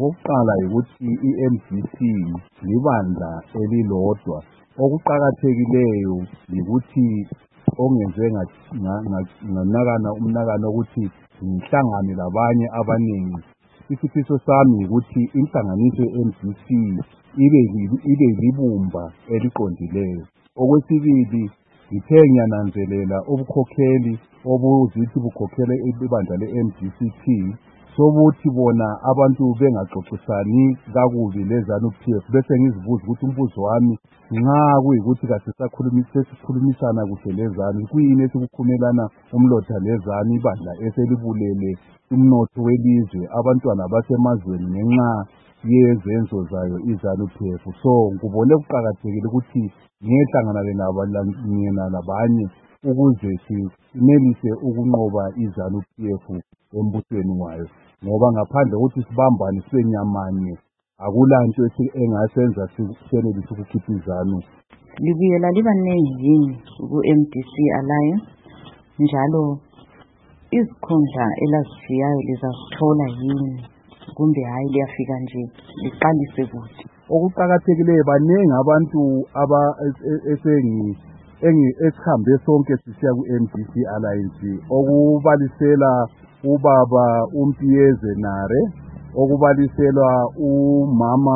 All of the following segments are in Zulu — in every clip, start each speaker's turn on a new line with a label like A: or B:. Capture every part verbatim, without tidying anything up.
A: Okokuqala ukuthi i-M D C libandla elilodwa. Okuqakathekileyo ukuthi ongenze nganakana umnakano ukuthi ngihlangane labanye abaningi. Isifiso sami ukuthi inhlanganiso ye-M D C ibe ibe libumba eliqondileyo. Okwesibili, ngithe ngiyananzelela ubukhokheli obuzithi bukhokhele ibandla le-M D C T sokuthi bona abantu bengaxoxisani kakubi leZANU-P F bese ngizibuza ukuthi umbuzo wami nxa kuyikuthi kasisakhulumisana kuhle leZANU kuyini esikukhumelana umlotha leZANU ibandla eselibulele umnotho welizwe abantwana basemazweni ngenxa yezenzo zayo iZANU-P F. So ngibone kuqakathekile ukuthi ngiyehlangana labanye ukuze simelise ukunqoba iZANU-P F embusweni wayo, ngoba ngaphandle ukuthi sibambane sibe nyamanye akulanto engasenza senelise ukukhipha iZANU.
B: Libuyela liba nezini ku-M D C Alliance njalo izikhundla elazishiyayo lizasithola yini kumbe hayi liyafika nje liqalise kude?
A: Okuqakathekileyo baningi abantu aba esengi esihambe sonke sisiya ku-M D C Alliance, okubalisela ubaba uMpiyeze Nare, okubaliselwa umama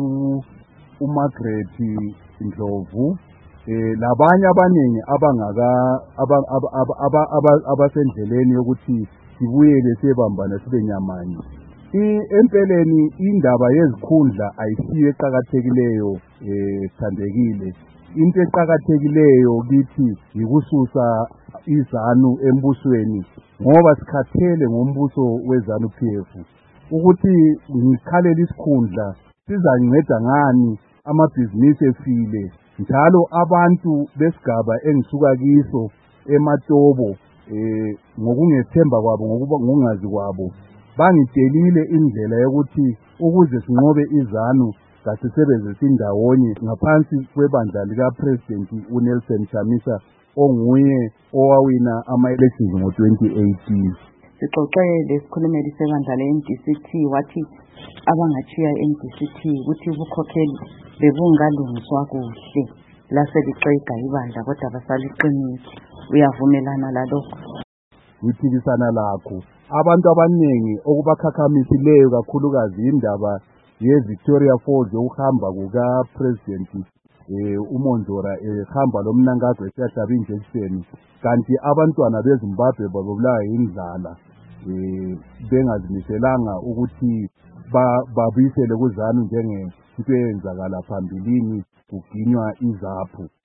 A: uMargaret Ndlovu, eh labanye abaningi abangaka abasendleleni yokuthi sibuyele sebambana sibe nyamanye. Empeleni indaba yezikhundla ayisiyo eqakathekileyo eh thandekile. Into eqakathekileyo kithi yikususa iZANU embusweni ngoba sikhathele ngombuso weZANU-P F. Ukuthi ngikhalela isikhundla sizanceda ngani amabhizinisi efile njalo abantu besigaba engisuka kiso eMatobo eh ngokungethemba kwabo ngokuba ngongazi kwabo bangitshelile indlela yokuthi ukuze sinqobe iZANU kasisebenzise indawonye ngaphansi kwebandla likaPresident uNelson Chamisa onguye owawina ama-elections ngo-twenty eighteen.
B: Sixoxe lesikhulumeli sebandla le-M D C T wathi abangachiya i-M D C T ukuthi ubukhokheli bebungalungiswa kuhle laseliqeda ibandla kodwa basaliqinisa. Uyavumelana lalokho?
A: Ngiphikisana lakho. Abantu abaningi okubakhakhamisileyo kakhulukazi indaba ye-Victoria Falls yokuhamba kuka-President eh uMondlora ehamba lomnankazwe esiyahlaba injection, kanti abantwana beZimbabwe babulawa indlala eh bengazimiselanga ukuthi babuyisele kuZANU njenge into eyenzakala phambilini kuginywa iZAPU.